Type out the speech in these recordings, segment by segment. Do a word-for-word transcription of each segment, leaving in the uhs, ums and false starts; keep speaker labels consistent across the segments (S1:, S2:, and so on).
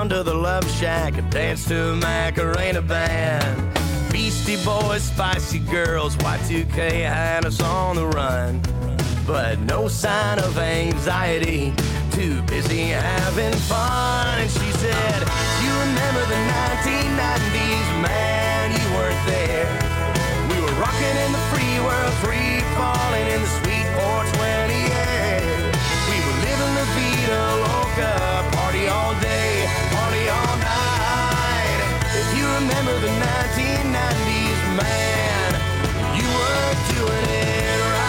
S1: down to the Love Shack and dance to a Macarena band. Beastie Boys, Spicy Girls, Y two K had us on the run. But no sign of anxiety, too busy having fun. And she said, you remember the nineteen nineties, man, you weren't there. We were rocking in the free world, free falling in the sweet four twenty air. We were living La Vida Loca, party all day, party all night. If you remember the nineteen nineties, man, you were doing it right.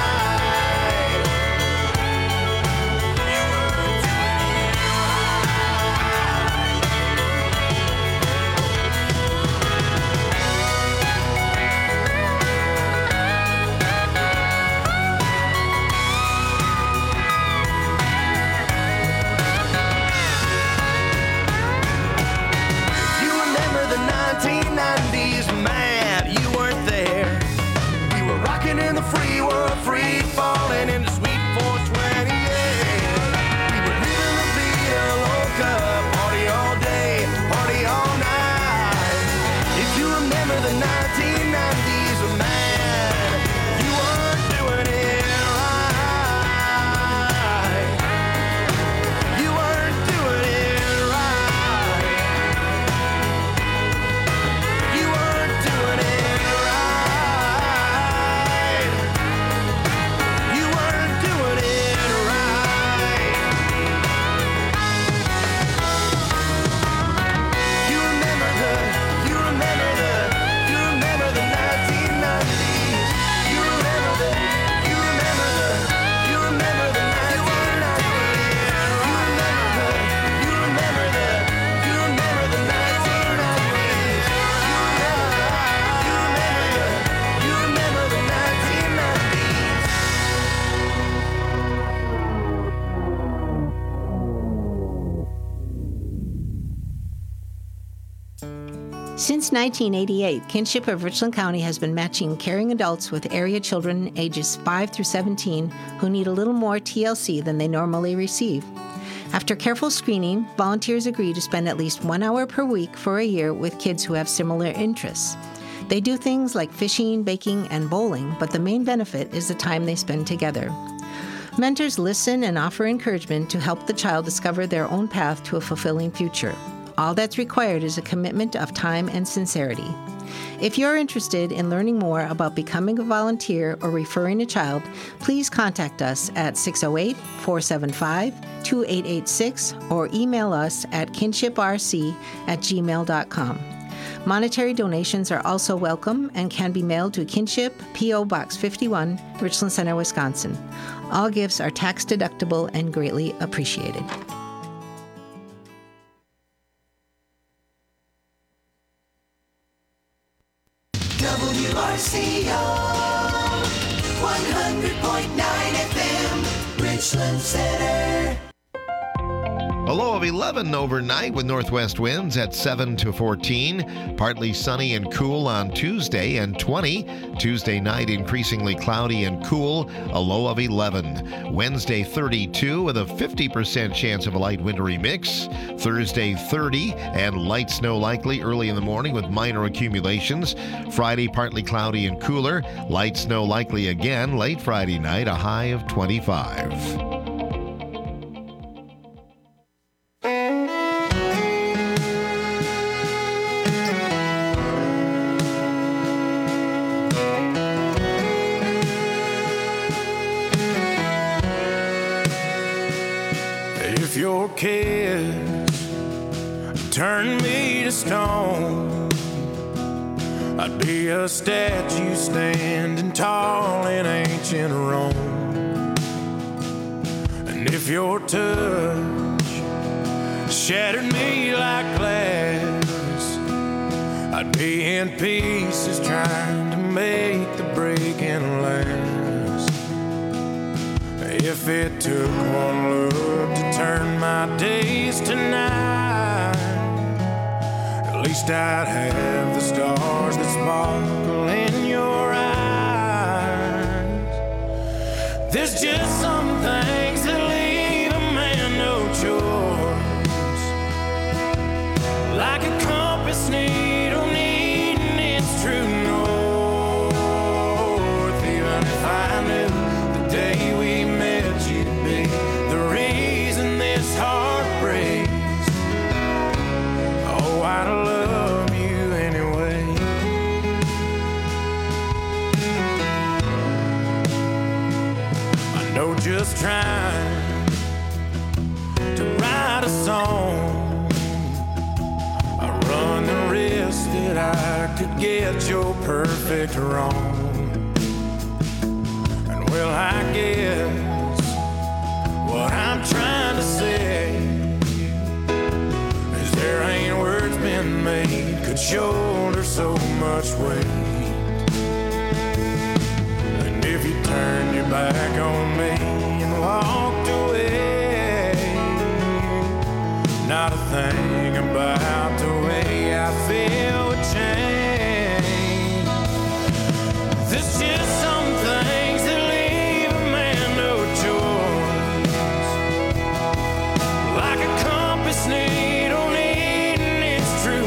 S1: nineteen nineties, man, you weren't there. We were rocking in the free world, free falling in the sweet four twenty, yeah. We were living La Vida Loca, party all day, party all night. If you remember the nineteen nineties, man, you weren't doing it right. You weren't doing it right. You weren't doing it right. You weren't doing it right. You remember the, you remember the, you remember the nineteen nineties. You remember the, you remember the, you remember the nineteen nineties. You remember the, you remember the, you remember the nineteen nineties. You remember, you remember the, you remember the nineteen nineties.
S2: Since nineteen eighty-eight, Kinship of Richland County has been matching caring adults with area children ages five through seventeen who need a little more T L C than they normally receive. After careful screening, volunteers agree to spend at least one hour per week for a year with kids who have similar interests. They do things like fishing, baking, and bowling, but the main benefit is the time they spend together. Mentors listen and offer encouragement to help the child discover their own path to a fulfilling future. All that's required is a commitment of time and sincerity. If you're interested in learning more about becoming a volunteer or referring a child, please contact us at six oh eight, four seven five, two eight eight six or email us at kinshiprc at gmail dot com. Monetary donations are also welcome and can be mailed to Kinship, P O. Box fifty-one, Richland Center, Wisconsin. All gifts are tax deductible and greatly appreciated.
S3: W R C O one hundred point nine F M, Richland Center.
S4: A low of eleven overnight with northwest winds at seven to fourteen. Partly sunny and cool on Tuesday and twenty. Tuesday night increasingly cloudy and cool, a low of eleven. Wednesday thirty-two with a fifty percent chance of a light wintry mix. Thursday thirty and light snow likely early in the morning with minor accumulations. Friday partly cloudy and cooler. Light snow likely again late Friday night, a high of twenty-five.
S5: If your kids turn me to stone, I'd be a statue standing tall in ancient Rome. And if your touch shattered me like glass, I'd be in pieces trying to make the breaking last. If it took one look to turn my days to night, at least I'd have the stars that sparkle in your eyes. There's just some things that leave a man no choice. just trying to write a song. I run the risk that I could get your perfect wrong. And well, I guess what I'm trying to say is there ain't words been made could shoulder so much weight. And if you turned your back on me and walked away, not a thing about the way I feel would change. There's just some things that leave a man no choice, like a compass needle needing its true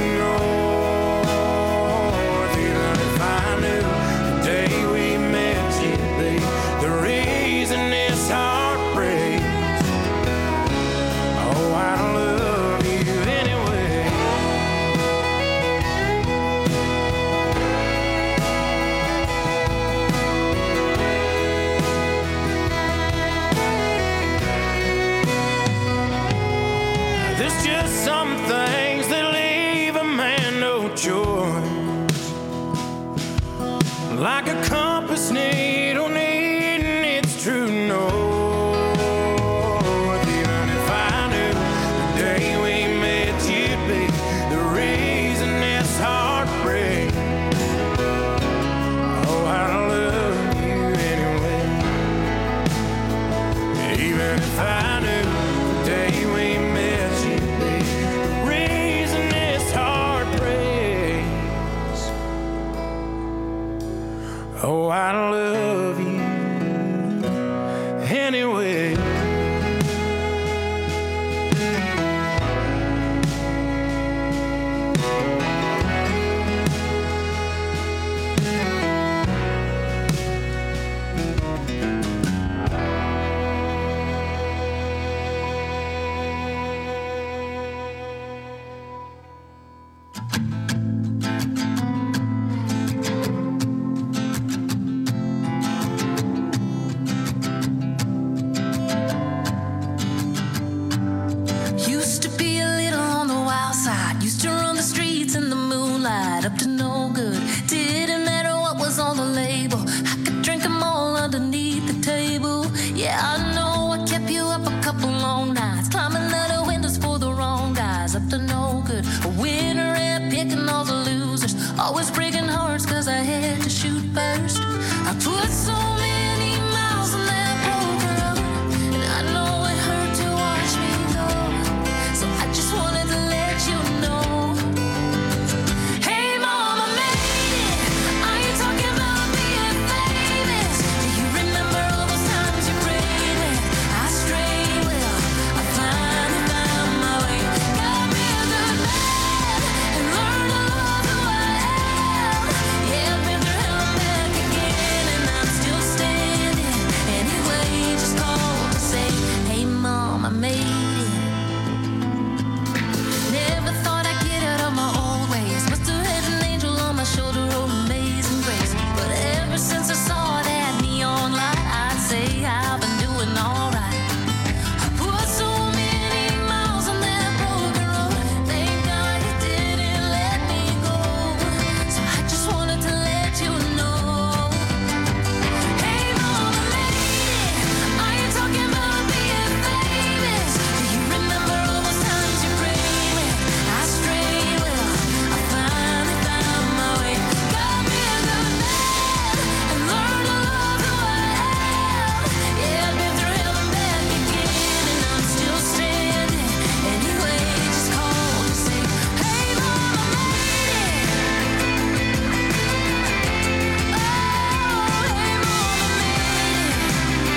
S5: north. Even if I knew the day we met you'd be the reason this heart breaks, oh, I love you anyway. There's just some things that leave a man no choice, like a compass needle needing its true north. Even if I knew the day we met you'd be the reason this heart breaks, oh, I love you anyway. Even if I knew the day we met you'd be the reason this heart breaks, oh, I love you anyway.
S6: Used to be a little on the wild side. Used to run the streets in the moonlight, up to no good. Didn't matter what was on the label. I could drink them all underneath the table. Yeah, I know I kept you up a couple long nights, climbing out of windows for the wrong guys, up to no good. A winner at picking all the losers, always breaking hearts cause I had to shoot first. I put so many miles on that broken road, and I know it hurt to watch me go. So I just wanted to let you know. Hey mom, I made it. I ain't talking about being famous. Do you remember all those times you prayed with? I strayed well, I finally found my way. Got me a good man and learned to love who I am. Yeah, I've been through hell and back again, and I'm still standing. Anyway, just called to say, hey mom, I made it. Never thought I'd get out of my old ways. Must have had an angel on my shoulder, oh amazing grace. But ever since I saw that neon light, I'd say I've been doing alright. I put so many miles on that broken road. Thank God you didn't let me go. So I just wanted to let you know. Hey mom, I made it. I ain't talking about being famous. Do you remember all those times you prayed with? I strayed well, I finally found my way. Got me a good man and learned to love who I am. Yeah, I've been through hell and back again, and I'm still standing. Anyway, just called to say, hey mom, I made it. Oh, hey mom, I made it.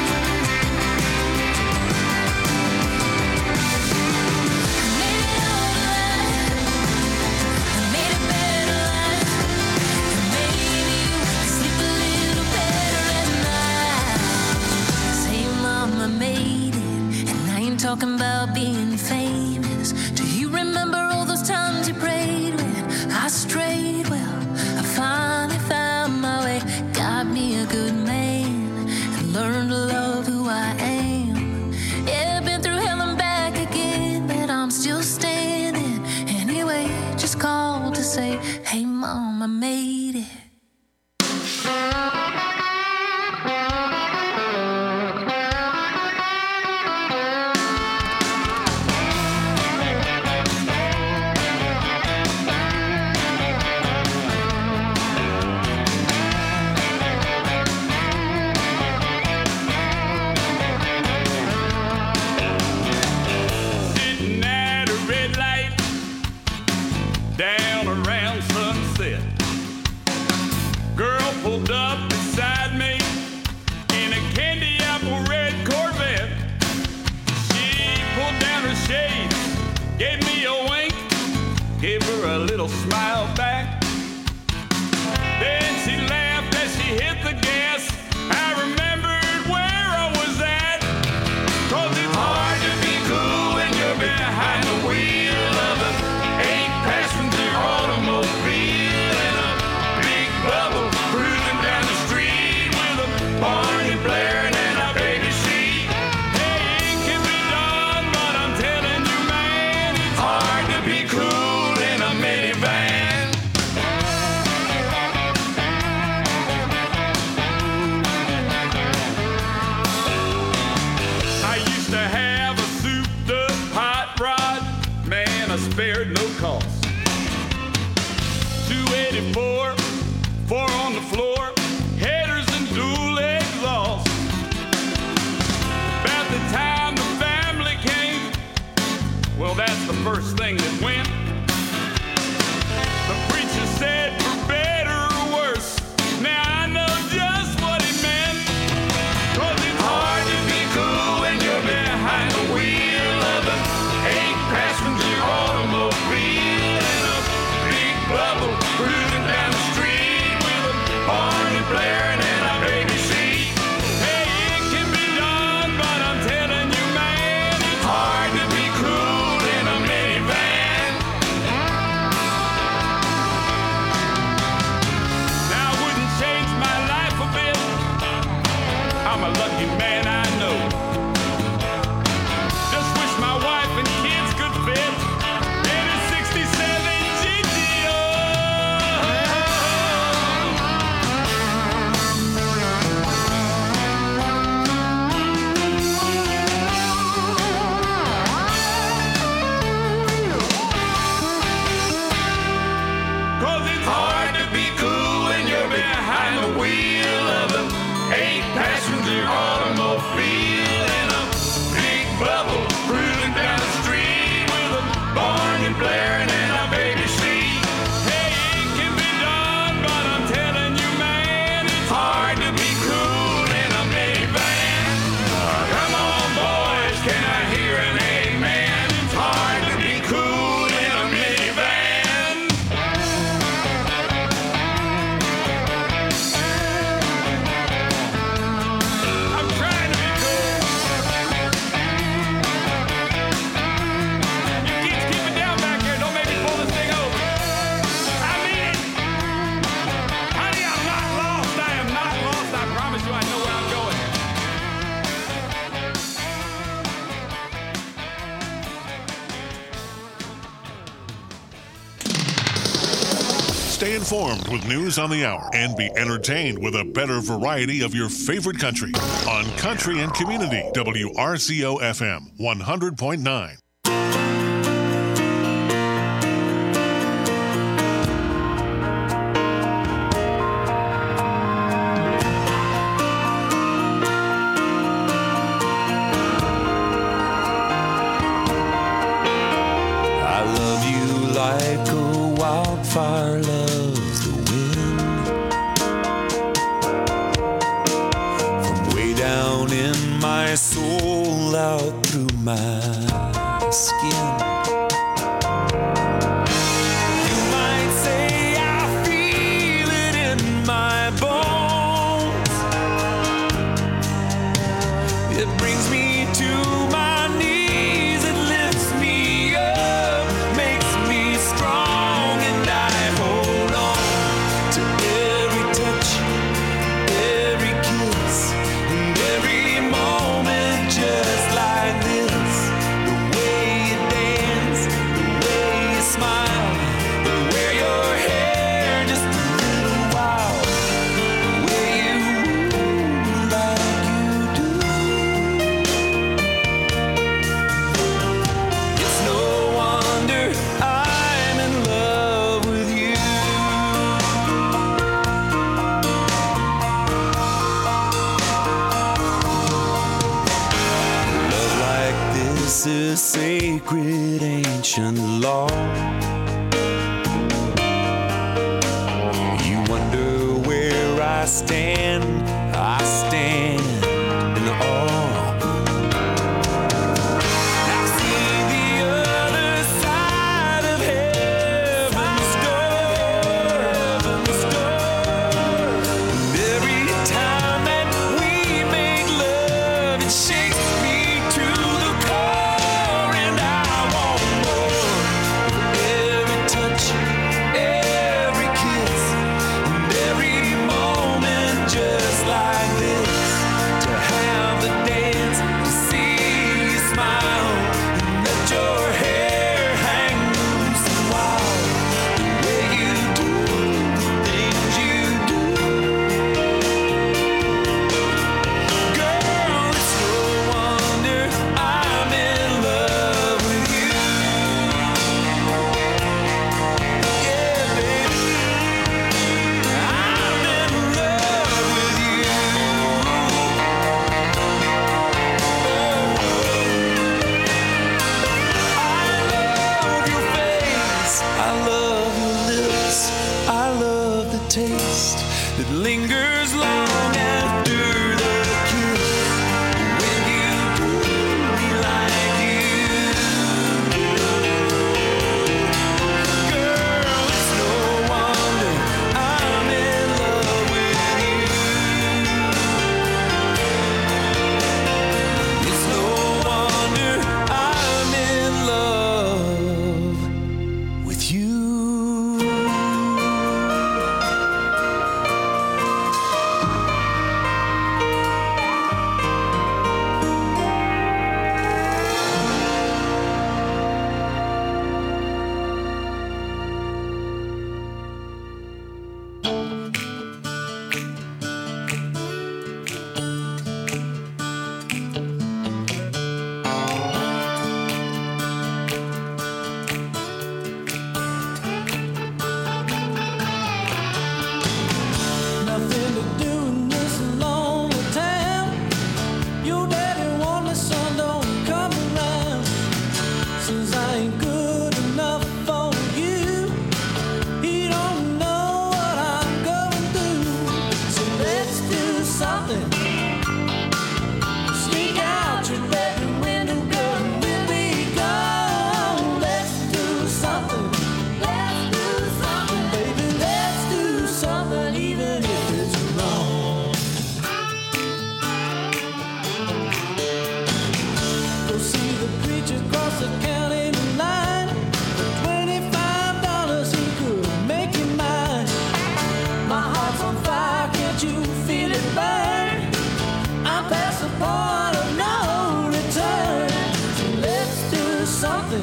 S6: Made it all right. Made a better life. Maybe you sleep a little better at night. Say, mom, I made it, and I ain't talking about being famous. Do you remember all those times you prayed when I strayed? Well, I finally found my way. Got me a good man and learned to love who I am. say, hey mom, I made it.
S7: First thing that went, the preacher said, for better or worse. Now I know just what he meant. 'Cause it's hard to be cool when you're behind the wheel of an eight-passenger automobile and a big bubble cruising down the street with a Barney blaring and a baby seat. Hey, it can be done, but I'm telling you, man, it's hard to be cool. I'm a lucky man, I know. Just wish my wife and kids could fit in a sixty-seven G T O. Cause it's hard to be cool when you're behind the wheel of a eight-passenger automobile and a big bubble cruising down the street with a Barney blaring and a baby seat. Hey, it can be done, but I'm telling you, man, it's hard to be cool in a minivan. Come on, boys, can I hear an amen? It's hard to be cool in a minivan.
S8: Stay informed with news on the hour and be entertained with a better variety of your favorite country on Country and Community, W R C O F M one hundred point nine.
S5: I love you like a wildfire loves the wind. From way down in my soul out through my skin. You might say I feel it in my bones. It brings me to my knees, it lifts me up, makes me strong, and I hold on to every touch, every kiss, and every moment just like this. The way you dance
S9: sacred ancient law. You wonder where I stand, I stand in awe. I've seen the other side of heaven's door, heaven's door. And every time that we make love, it shakes me to the core, and I want more. Every touch, every kiss, and every moment just like this. To have the dance, to see you smile, and let your hair hang loose and wild. The way you do the things you do. Girl, it's no wonder I'm in love with you. Yeah, baby, I'm in love with you. I love your face, I love your lips, I love the taste that lingers long after the kiss. When you do me like you do, girl, it's no wonder I'm in love with you. It's no wonder I'm in love with you. Nothing to do in this lonely town. Your daddy warned the sun don't come around. Since I ain't good enough for you, he don't know what I'm going through. So let's do something. Sneak out your bedroom window, girl, and we'll be gone. Let's do something. Let's do something, baby. Let's do something, even if it's wrong. Go see the preacher across the county line. For twenty-five dollars he could make you mine. My heart's on fire, can't you feel it burn? I'm past the point of no return. So let's do something.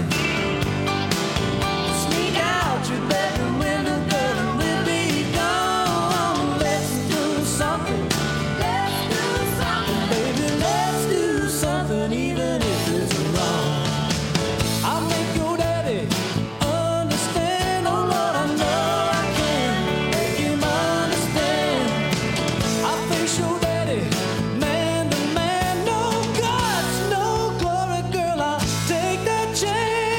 S9: Sneak out your bedroom window, girl, and we'll be gone. Let's do something. Let's do something, baby. Let's do something, even if it's wrong. I'll make your daddy understand. Oh Lord, I know I can make him understand. I'll face your daddy, man to man. No guts, no glory, girl. I'll take that chance.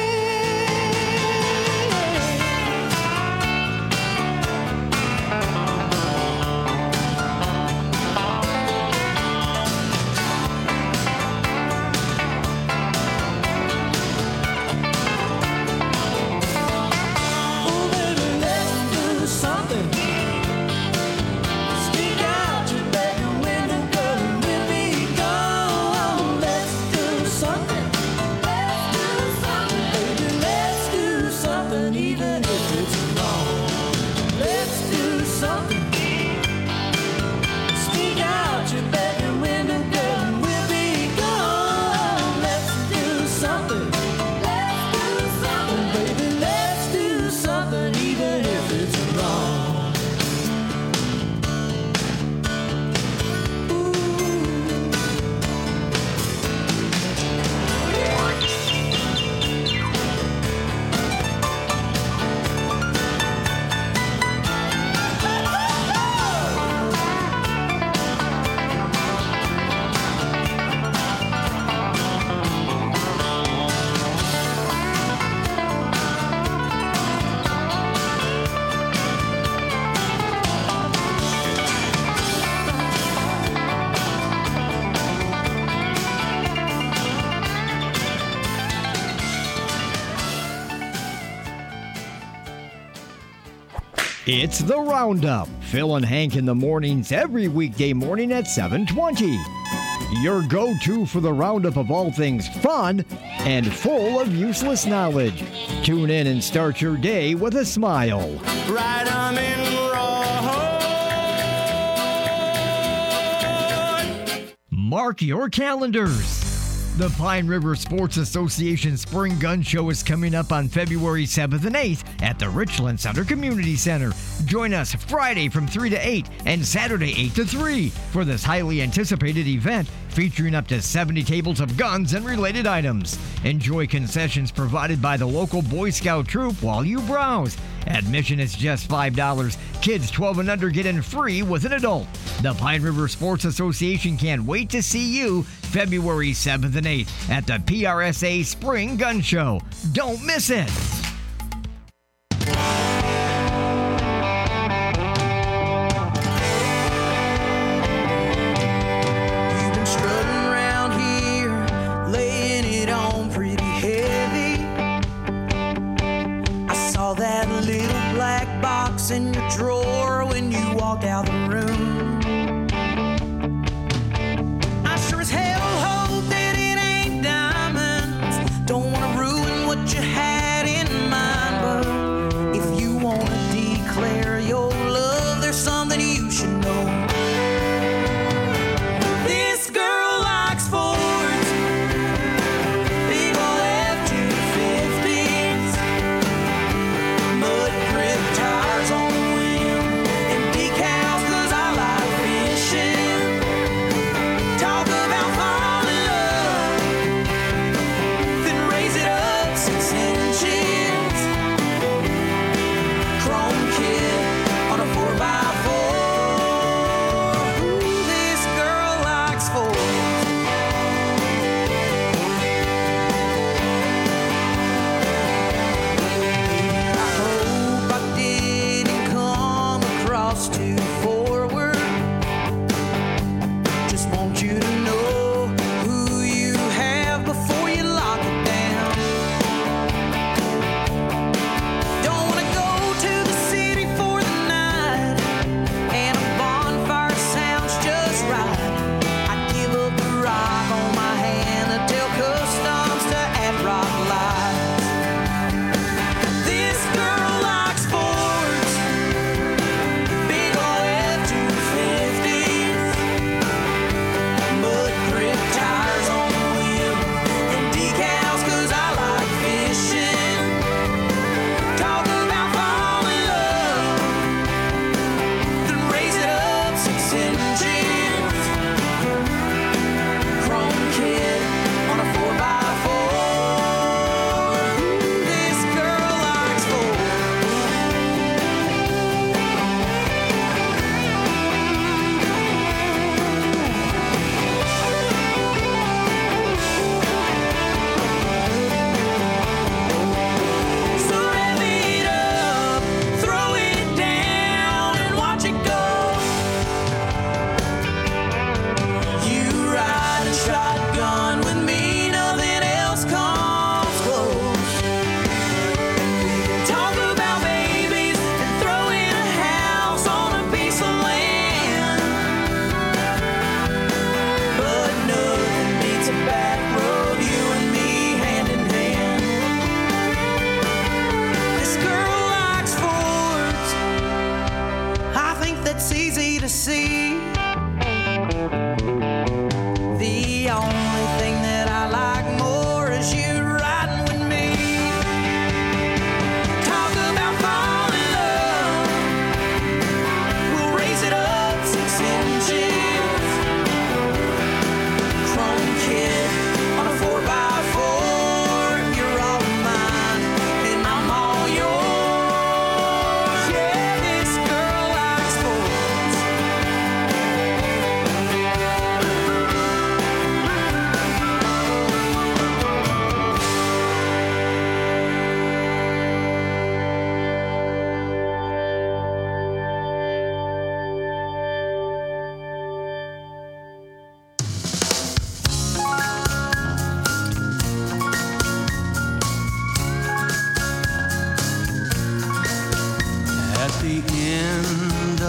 S10: It's The Roundup. Phil and Hank in the mornings every weekday morning at seven twenty. Your go-to for the roundup of all things fun and full of useless knowledge. Tune in and start your day with a smile.
S9: Right, I'm in Roy.
S10: Mark your calendars. The Pine River Sports Association Spring Gun Show is coming up on February seventh and eighth at the Richland Center Community Center. Join us Friday from three to eight and Saturday eight to three for this highly anticipated event featuring up to seventy tables of guns and related items. Enjoy concessions provided by the local Boy Scout troop while you browse. Admission is just five dollars. Kids twelve and under get in free with an adult. The Pine River Sports Association can't wait to see you February seventh and eighth at the P R S A Spring Gun Show. Don't miss it.
S9: You've been strutting around here, laying it on pretty heavy. I saw that little black box in your drawer when you walked out the room. I sure as hell hope that it ain't diamonds. Don't want to ruin what you had in mind, but if you want to declare your love, there's something you should know. This girl likes Fords, big ol' F two fifties, mud grip tires on the wheel, and decals 'cause I like fishing. Talk about fall in love, then raise it up six inches.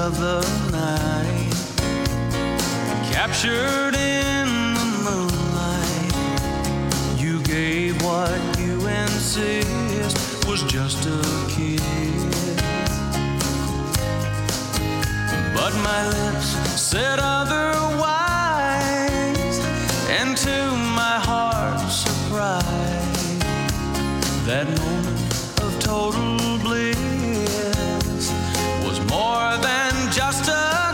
S9: of the night, captured in the moonlight. You gave what you insist was just a kiss, but my lips said otherwise, and to my heart's surprise, that moment of total bliss was more than just a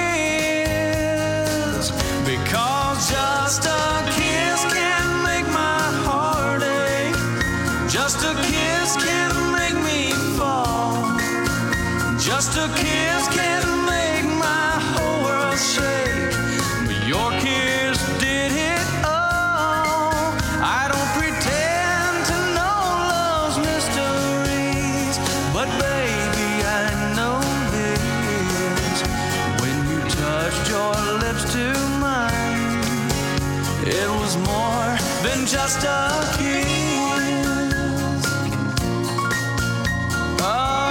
S9: kiss, because just a kiss can make my heart ache, just a kiss can make me fall, just a kiss can make my whole world shake, but your kiss did it all. I don't pretend to know love's mysteries, but baby, I know this. When you touched your lips to mine, it was more than just a kiss. Oh,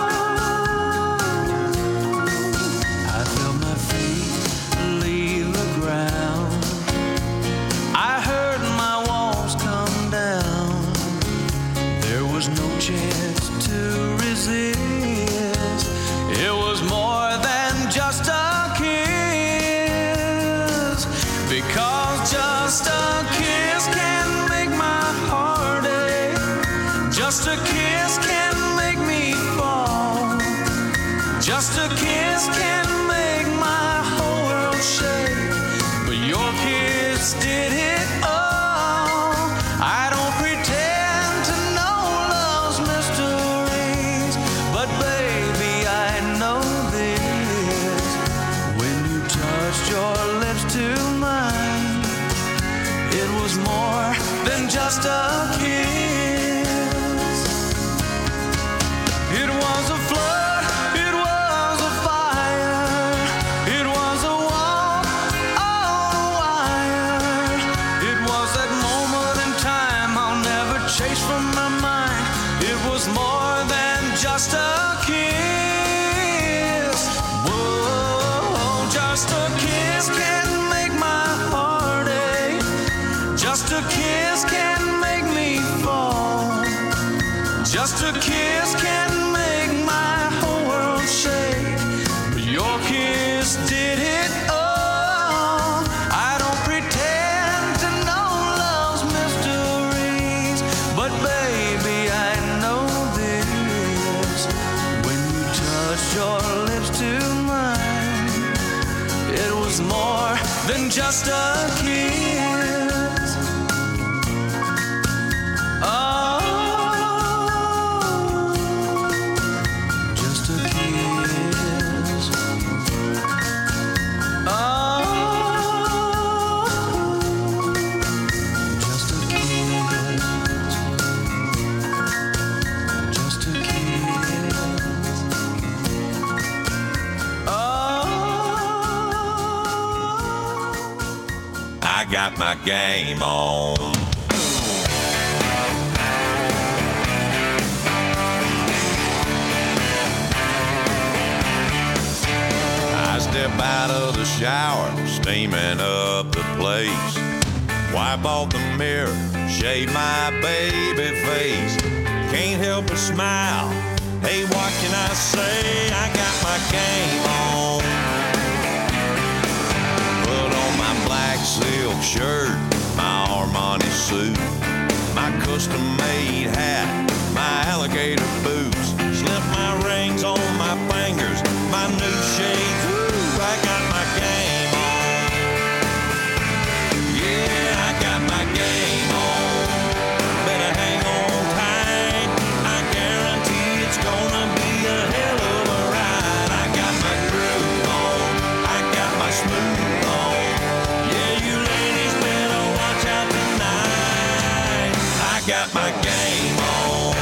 S9: I felt my feet leave the ground. I heard my walls come down. There was no chance to resist. It was more than just a kiss, because just a kiss can make my heart ache, just a kiss can make me fall, just a kiss can make my whole world shake, but your kiss did it all. I don't pretend to know love's mysteries, but baby, I know this. When you touched your lips to mine, it was more than just a kiss. It was a flood, it was a fire, it was a walk on a wire. It was that moment in time I'll never chase from my mind. It was more than just a kiss. Whoa, just a kiss can make my heart ache, just a kiss can make me fall, just a kiss can make my whole world shake, but your kiss did it all. I don't pretend to know love's mysteries, but baby, I know this. When you touched your lips to mine, it was more than just a kiss. Oh, just a kiss. Oh, just a kiss. Just a kiss. Oh,
S7: I got my game on. I step out of the shower, steaming up the place. Wipe off the mirror, shave my baby face. Can't help but smile. Hey, what can I say? I got my game on. Put on my black silk shirt, my Armani suit, my custom-made hat, my alligator boots. Slip my rings on my fingers, my new shades. Woo, I got my game on. Yeah, I got my game on. Better hang on tight. I guarantee it's gonna be a hell of a ride. I got my groove on. I got my smooth on. Yeah, you ladies better watch out tonight. I got my game on.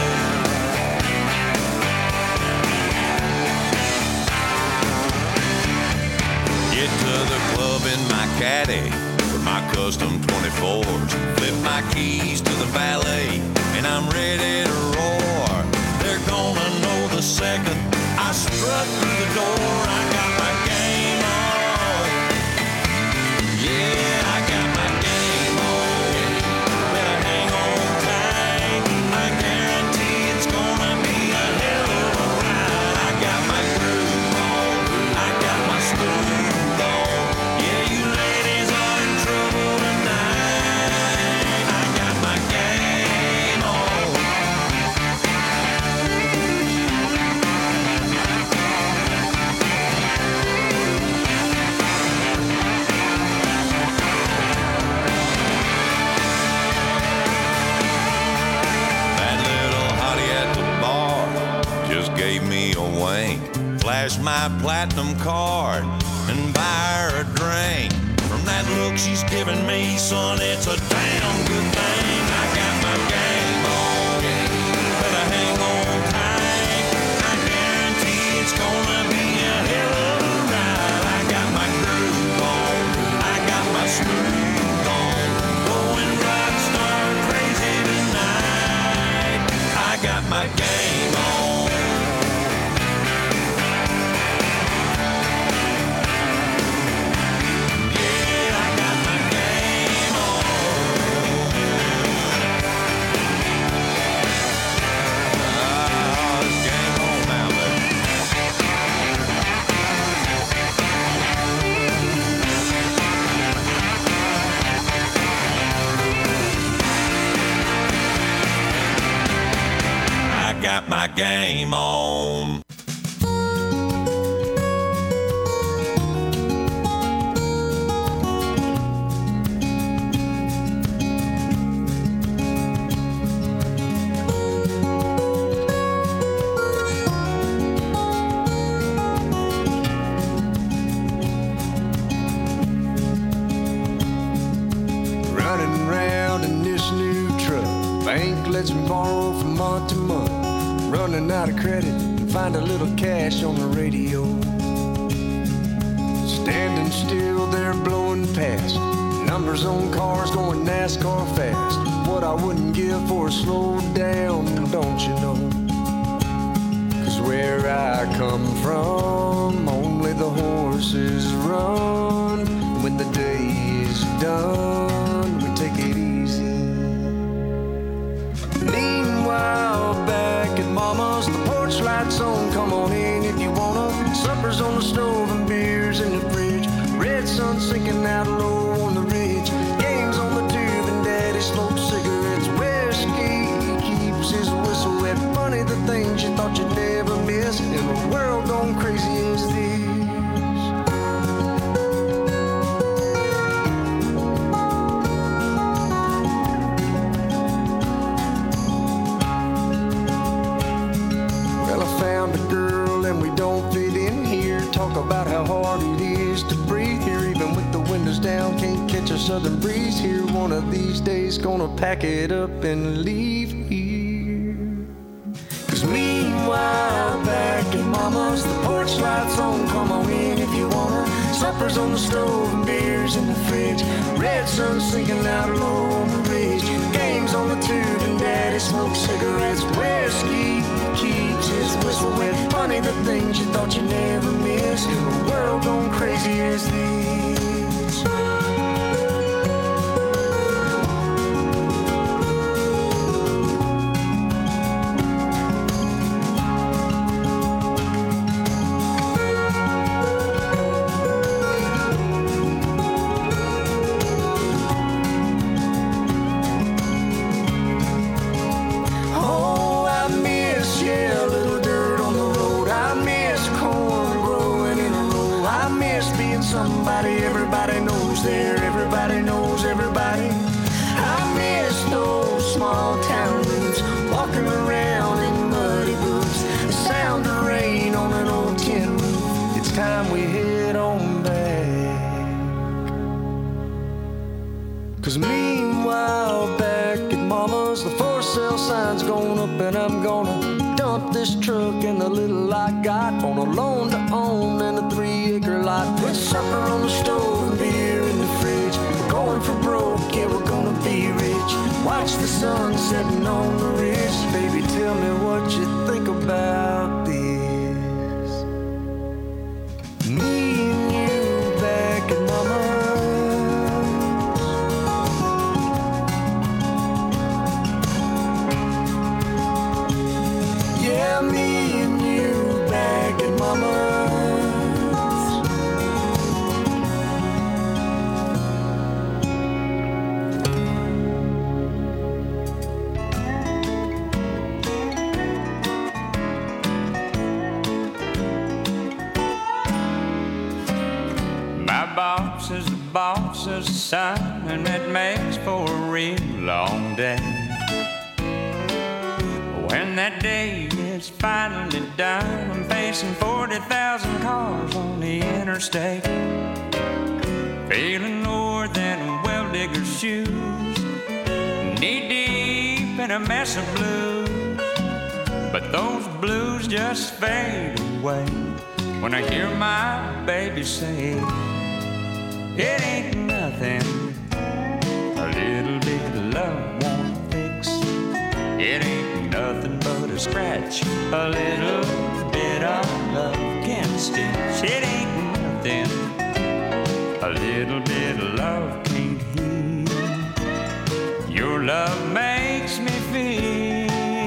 S7: Get to the club in my caddy with my custom twenty-fours. Flip my keys to the valet, and I'm ready to roar. They're gonna know the second I strut through the door. I
S11: a wink, flash my platinum card, and buy her a drink. From that look she's giving me, son, it's a damn good thing. I got my game on, better hang on tight. I guarantee it's gonna be a hell of a ride. I got my groove on, I got my smooth on, going rock star crazy tonight. I got my game on. Got my game on.
S12: Running around in this new truck, bank lets me borrow from month to month. Running out of credit and find a little cash on the radio. Standing still there blowing past, numbers on cars going NASCAR fast. What I wouldn't give for a slow down, don't you know? Cause where I come from, only the horses run. When the day is done, we take it easy. Meanwhile, back at Mama's, the porch lights on, come on in if you wanna. Supper's on the stove and beers in the fridge. Red sun sinking out low on the ridge. Games on the tube and Daddy smokes cigarettes. Whiskey keeps his whistle wet. Funny the things you thought you'd never miss in a world gone crazy as this. Talk about how hard it is to breathe here, even with the windows down. Can't catch a southern breeze here. One of these days gonna pack it up and leave here. Cause meanwhile, back at Mama's, the porch lights on, come on in if you wanna. Supper's on the stove and beers in the fridge. Red sun sinking out low on the ridge. Games on the tube and Daddy smokes cigarettes. Whiskey keeps his whistle wet. Funny the things you thought you never missed in a world gone crazy as this. Somebody everybody knows there, everybody knows everybody. I miss those small town roots, walking around in muddy boots, the sound of rain on an old tin roof. It's time we head on back. Cause meanwhile, back at Mama's, the for sale sign's going up, and I'm gonna dump this truck and the little I got on a loan to own and a three acre lot. With supper on the stove and beer in the fridge. We're going for broke, yeah, we're gonna be rich. Watch the sun setting on the ridge. Baby, tell me what you think about this. Me and you back at Mama's. Yeah, me and you back at Mama's.
S13: My boss is the boss of the sun, and that makes for a real long day. When that day is it's finally done. I'm facing forty thousand cars on the interstate, feeling lower than a well digger's shoes, knee deep in a mess of blues. But those blues just fade away when I hear my baby say, it ain't nothing, a little bit of love won't fix. It ain't nothing but a scratch, a little bit of love can stitch. It ain't nothing, a little bit of love can't heal. Your love makes me feel,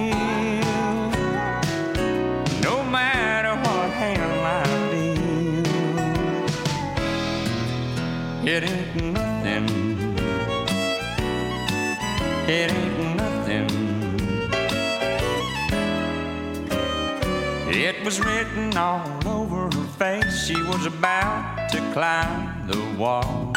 S13: no matter what hand I deal. It ain't nothing, it ain't nothing. It was written all over her face, she was about to climb the walls.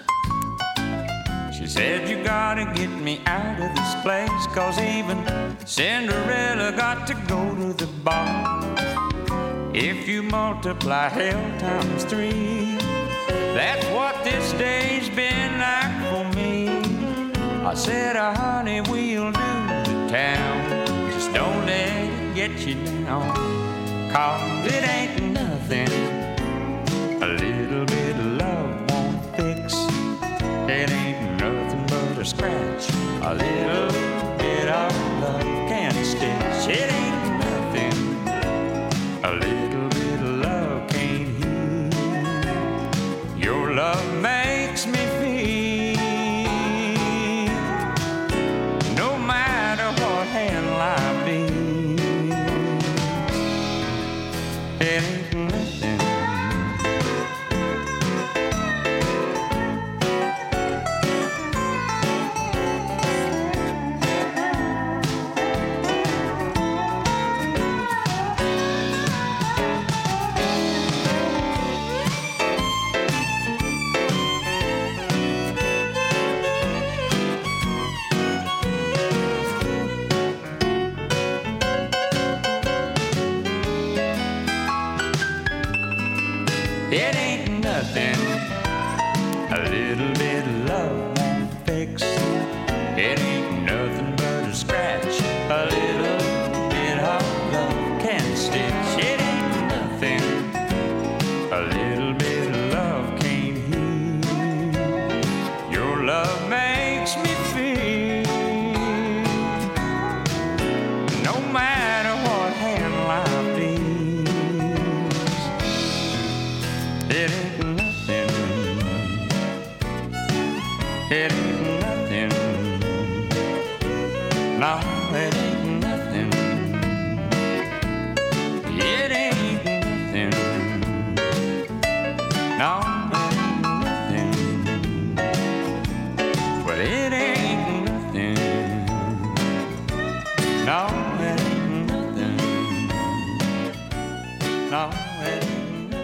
S13: She said, you gotta get me out of this place, 'cause even Cinderella got to go to the bar. If you multiply hell times three, that's what this day's been like for me. I said, oh, honey, we'll do the town, just don't let it get you down, 'cause it ain't nothing, a little bit of love won't fix. It ain't nothing but a scratch, a little bit of love can stitch. It ain't nothing, a little bit of love can't heal. Your love makes me feel, no matter what hand life deals. It ain't nothing, it ain't nothing, a little bit of love won't fix. It ain't nothing but a scratch, a little bit of love can stitch. It ain't nothing, a little bit of love can't heal. Your love makes me feel, no matter what hand life deals. It ain't nothing, it ain't nothing, no, it ain't nothing, it ain't nothing, no, it ain't nothing, well, it ain't nothing, no, it ain't nothing, no, it ain't nothing.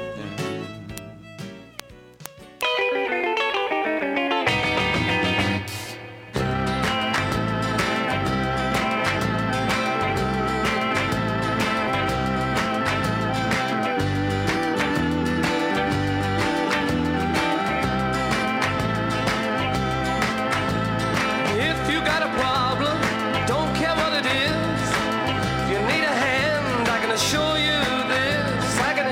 S14: If you got a problem, don't care what it is. If you need a hand, I can assure you this. I can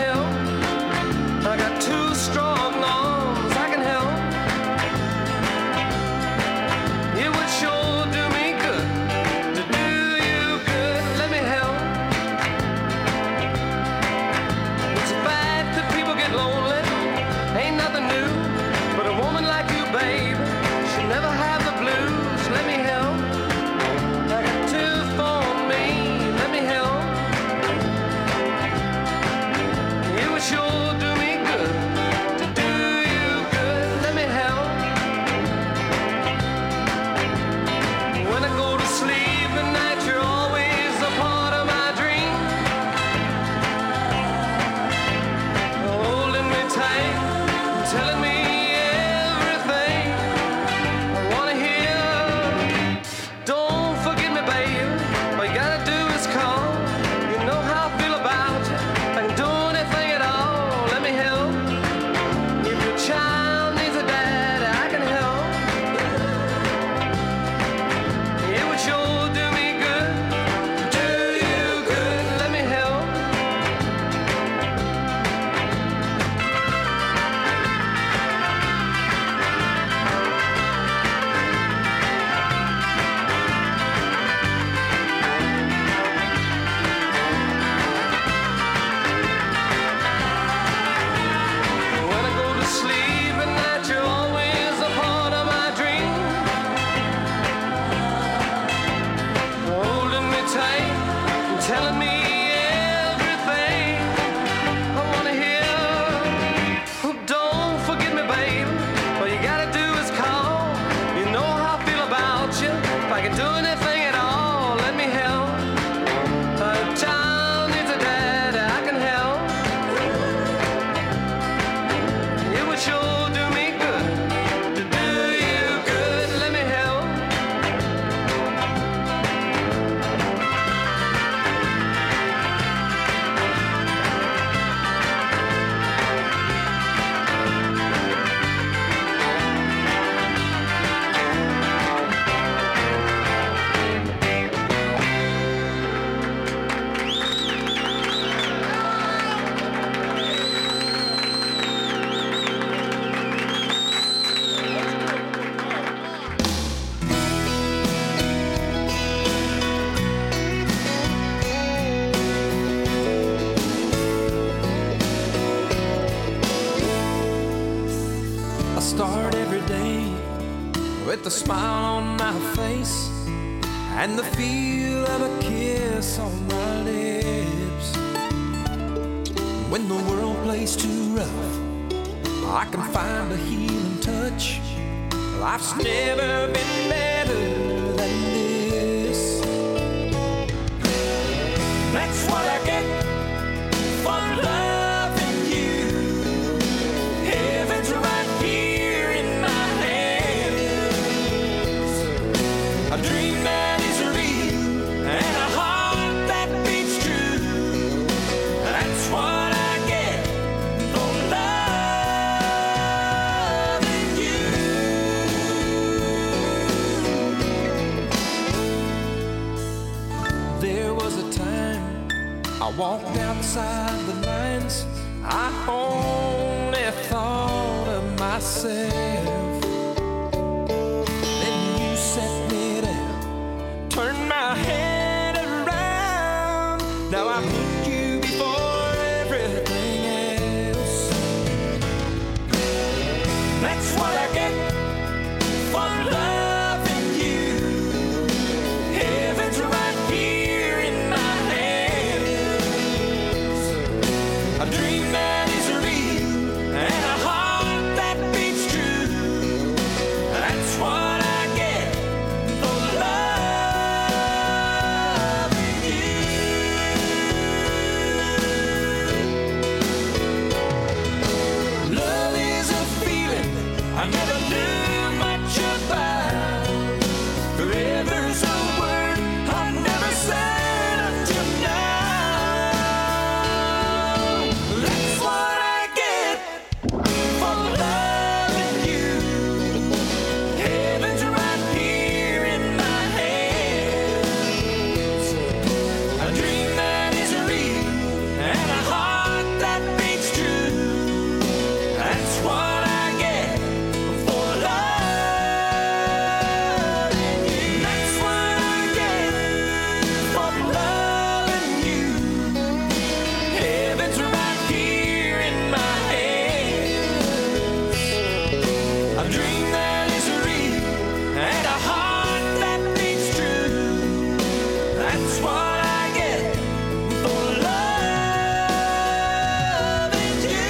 S14: telling me everything I wanna hear. Oh, don't forget me, baby. All you gotta do is call. You know how I feel about you. If I can do anything at all, let me help. A child needs a dad, I can help. It would sure do me good to do you good. Let me help.
S15: I start every day with a smile on my face and the feel of a kiss on my lips. When the world plays too rough, I can find a healing touch. Life's never been better than this. That's what I get for loving you. Heaven's right here in my hands. A dream that is real and a heart that beats true. That's what I get for loving you. There was a time I walked outside the lines. I only thought of myself. Then you set me down, turned my head around. Now I put you before everything else. That's what I get for loving you. Heaven's right here in my hands. A dream that is real and a heart that beats true. That's what I get for loving you. Love is a feeling I never knew much about. Forever's a word I've never said until now. That's what I get for loving you. Heaven's right here in my hands. A dream that is real and a heart that beats true. That's what I get for loving you. That's what I get for loving you. Heaven's right here in my hands. A dream that is real and a heart that beats true. That's what I get for loving you.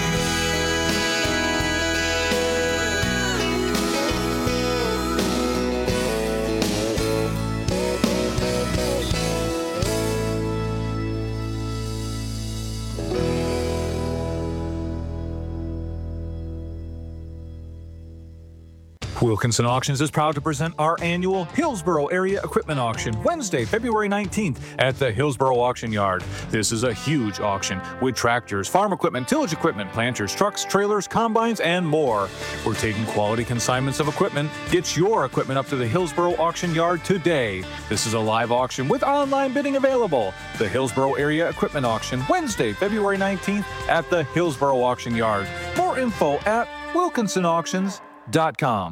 S16: Wilkinson Auctions is proud to present our annual Hillsboro Area Equipment Auction, Wednesday, February nineteenth at the Hillsboro Auction Yard. This is a huge auction with tractors, farm equipment, tillage equipment, planters, trucks, trailers, combines, and more. We're taking quality consignments of equipment. Get your equipment up to the Hillsboro Auction Yard today. This is a live auction with online bidding available. The Hillsboro Area Equipment Auction, Wednesday, February nineteenth at the Hillsboro Auction Yard. More info at wilkinson auctions dot com.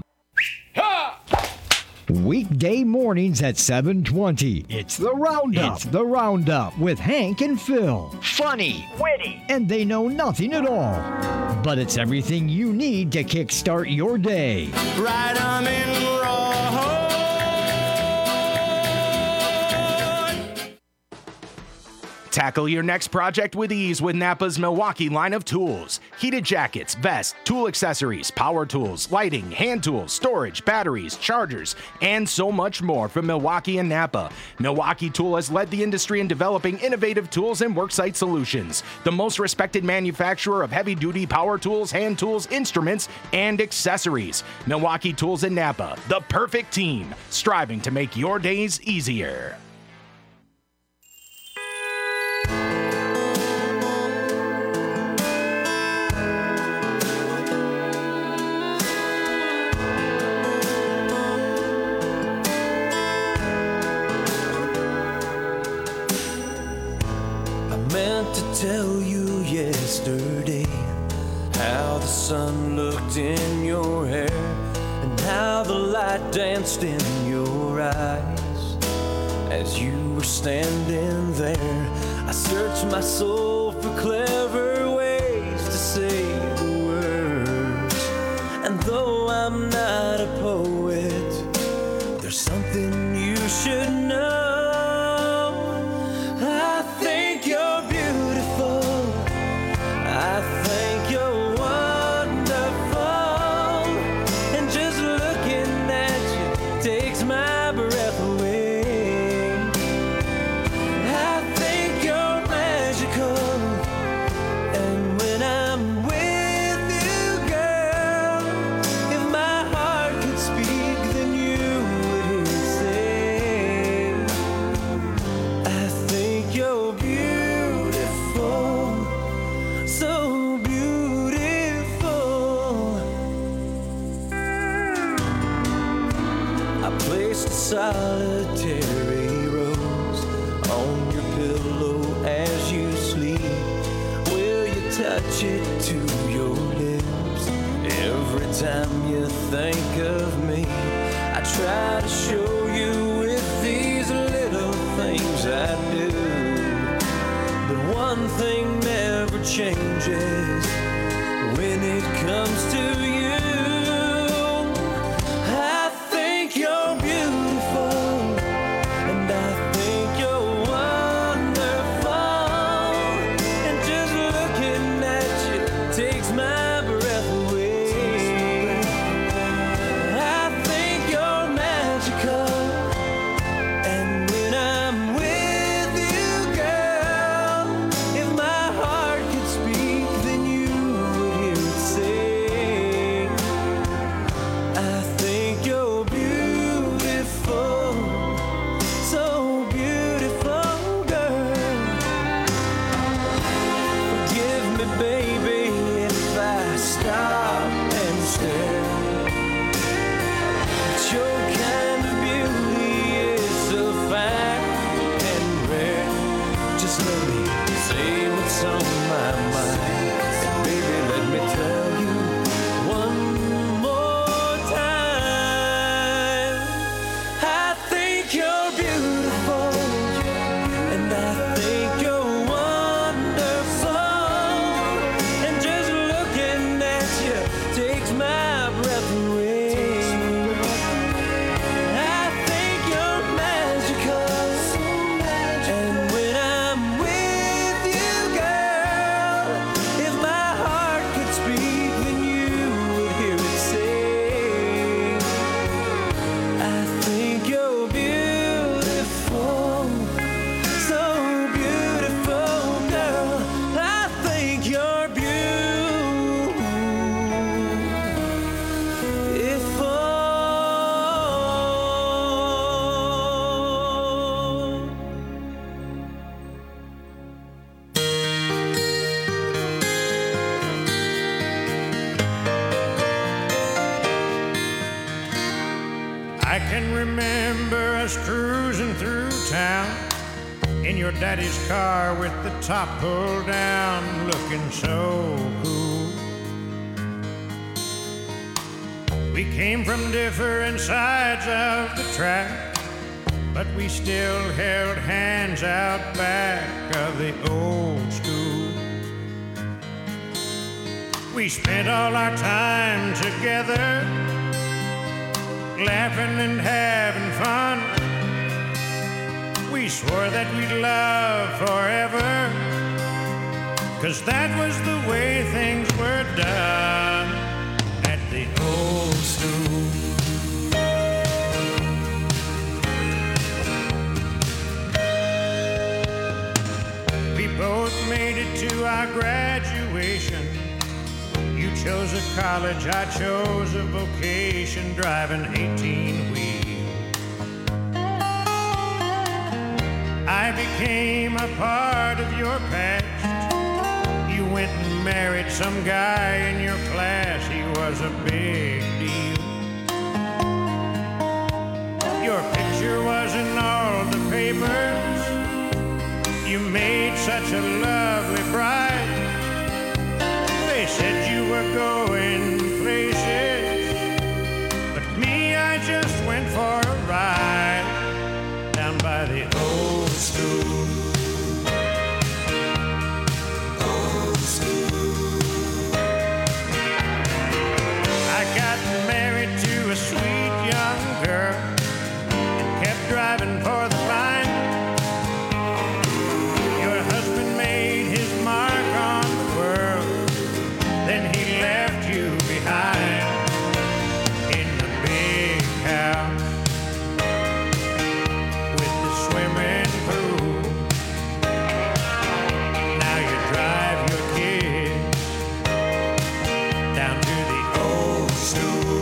S10: Weekday mornings at seven twenty. It's the Roundup. It's the Roundup with Hank and Phil. Funny, witty, and they know nothing at all. But it's everything you need to kickstart your day.
S3: Right arm in
S17: Tackle your next project with ease with Napa's Milwaukee line of tools. Heated jackets, vests, tool accessories, power tools, lighting, hand tools, storage, batteries, chargers, and so much more from Milwaukee and Napa. Milwaukee Tool has led the industry in developing innovative tools and worksite solutions. The most respected manufacturer of heavy-duty power tools, hand tools, instruments, and accessories. Milwaukee Tools and Napa, the perfect team, striving to make your days easier.
S15: Tell you yesterday how the sun looked in your hair and how the light danced in your eyes as you were standing there. I searched my soul for clever ways to say the words, and though I'm not a poet, there's something you should know. I think you're beautiful. I think you're wonderful, and just looking at you takes my breath away. I think you're magical, and when I'm with you, girl, if my heart could speak, then you would hear it say, I think you're beautiful. So beautiful. I placed a solitary rose on your pillow as you sleep. Will you touch it to your lips every time you think of me? I try to show you with these little things I do, but one thing never changes when it comes to you. I think you're beautiful, and I think you're wonderful, and just looking at you takes my breath away. I think you're magical, and when I'm with you, girl, if my heart could speak, then you would hear it say, I think you're beautiful, so beautiful, girl. Forgive me, baby, if I stop and stare, but your kind of beauty is so fine and rare. Just let me say what's on my mind, and baby, let me tell you one more time. I think you're beautiful, and I think you're wonderful, and just looking at you takes my breath away. I think you're magical, and when I'm with you, girl, if my heart could speak, then you would hear it say, I think you're beautiful, so beautiful, girl. I think you're beautiful.
S5: I can remember us cruising through town in your daddy's car with the top pulled down, looking so cool. We came from different sides of the track, but we still held hands out back of the old school. We spent all our time together, laughing and having fun. We swore that we'd love forever
S18: 'cause that was the way things were done at the old stool. We both made it to our graduation. You chose a college, I chose a vocation, driving eighteen wheel. I became a part of your past. You went and married some guy in your class. He was a big deal. Your picture was in all the papers. You made such a lovely bride. They said you were going places, but me, I just went for a ride down by the old stool. Old school. I got married to a sweet young girl and kept driving for the line. Your husband made his mark on the world, then he left you behind in the big house with the swimming pool. Now you drive your kids down to the old stool.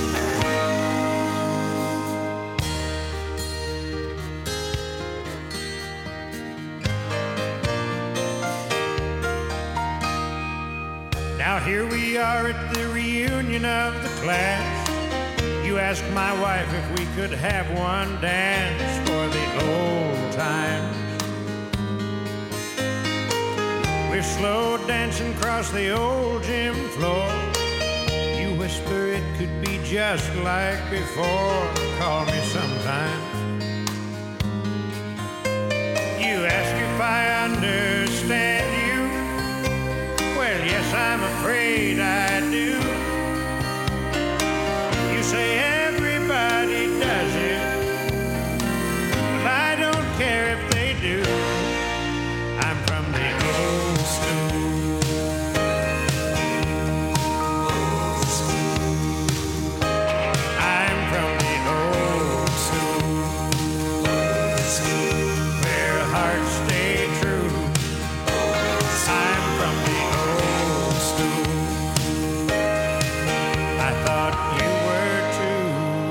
S18: Now here we are at the reunion of the class. You asked my wife if we could have one dance for the old times. We're slow dancing across the old gym floor. You whisper it could be just like before. Call me sometime. You ask if I understand you. Well, yes, I'm afraid I do. You say everybody does it. Well, I don't care if they do. I'm from the old school. Old school. I'm from the old school. Old school. Where hearts stay true. I'm from the old school. I thought you were too.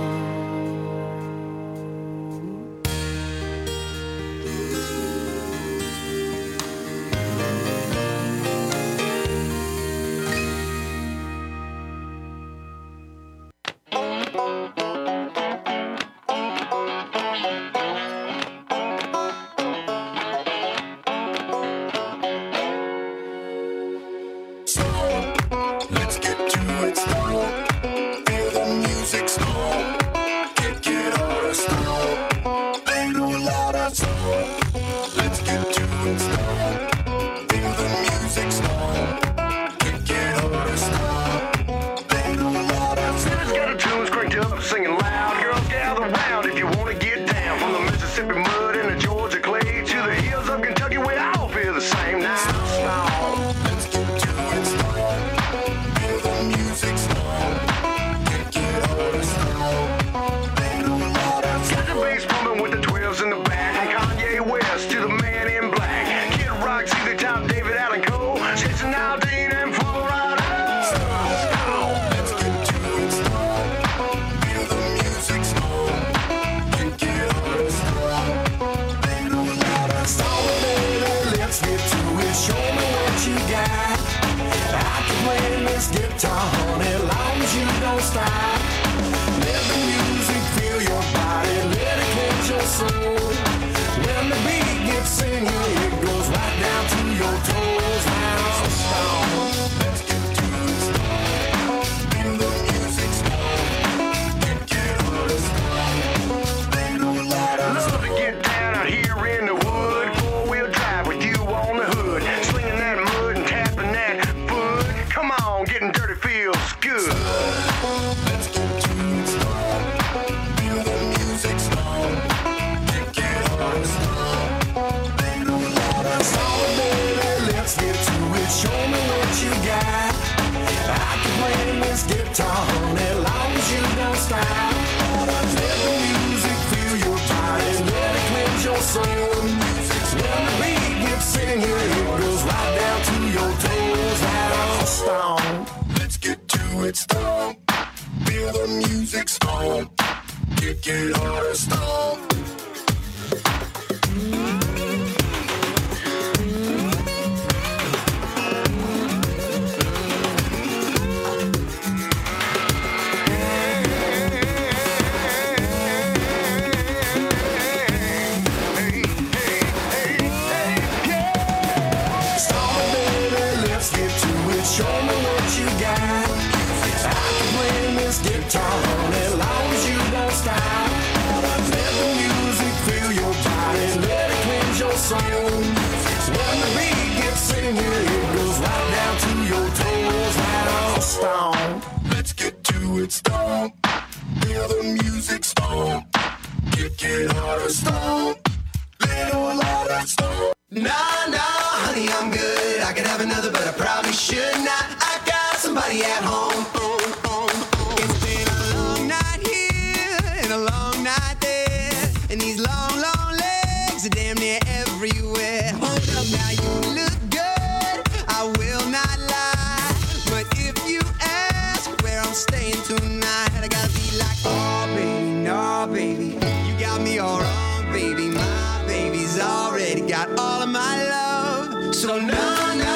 S3: Let's get to it slow. Feel the music slow. Kick it out of slow. Play no louder slow. Let's get to it slow. Feel the music slow. Kick it out of slow. Play no louder slow.
S19: Let's get the tunes cranked up, singing loud. Girls gather round if you want to get down. From the Mississippi mud and the Georgia clay to the hills of Kentucky, we all feel the same now.
S3: Let's get to it slow. Feel the music slow. Kick it out of slow. Play no louder slow.
S19: Got the bass pumping with the twelves in the back. From Kanye West to the man in black. Kid Rock, see the top, David Allen Cole. Jason Aldean and Paul Ryder.
S3: Let's get to it slow. Feel the music slow. Kick it out of slow. Play no louder slow. Baby, let's get to it. Show me what you got. I can play this guitar, honey, long as you don't stop. Let the music fill your body, let it catch your soul. When the beat gets singing, it goes right down to your toes. Now, let's get to it slow. Feel the music slow. Kick it out of slow. Play no louder
S19: Love
S3: slow.
S19: to get down out here in the wood. Four-wheel drive with you on the hood. Slinging that mud and tapping that foot. Come on, getting dirty feels good.
S3: Let's get stop. Let the music fill your body, let it cleanse your soul. When the beat gets in here, it goes right down to your toes. Now stomp. Let's get to it, stomp. Feel the music stomp. Kick it harder, stomp. Show me what you got. I can play this guitar as long as you don't stop. Let the music fill your body, let it cleanse your soul. When the beat gets in here, it goes right down to your toes. Now stomp. Let's get to it, stomp. Feel the music stomp. Kick it harder, stomp. Little louder, stomp. Nah, nah, honey, I'm good. I could have another, but I probably should not. I got somebody at home.
S20: It's been a long night here and a long night there, and these long, long legs are damn near everywhere. Hold up, now you look good, I will not lie, but if you ask where I'm staying tonight, I gotta be like, oh baby, no baby, you got me all wrong, baby. My baby's already got all of my love, so no, no.